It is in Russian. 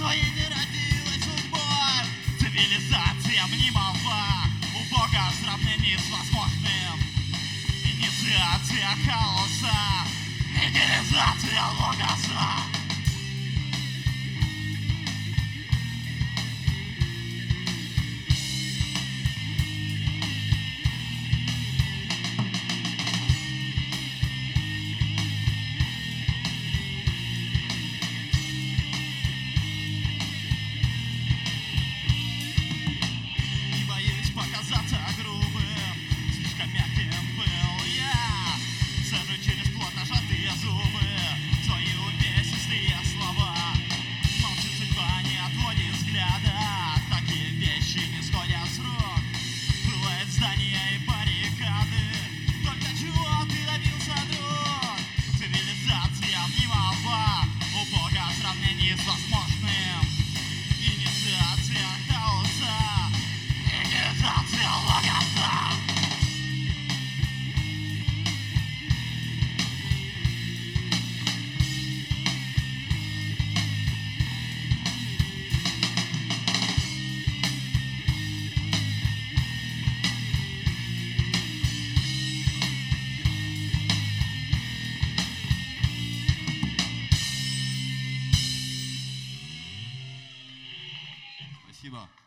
своей не родилась судьбой. Цивилизация мне молва, у Бога в сравнении с возможным. Инициация хаоса, нигилизация логоса. Показаться грубым, слишком мягким был я. Цежу через плотно сжатые зубы свои увесистые слова. Молчит судьба, не отводит взгляда, такие вещи не сходят с рук. Пылает здания и баррикады, только чего ты добился, друг? Цивилизация не молва, у Бога в сравнении с возможным. Инициация хаоса, нигилизация логоса. Спасибо.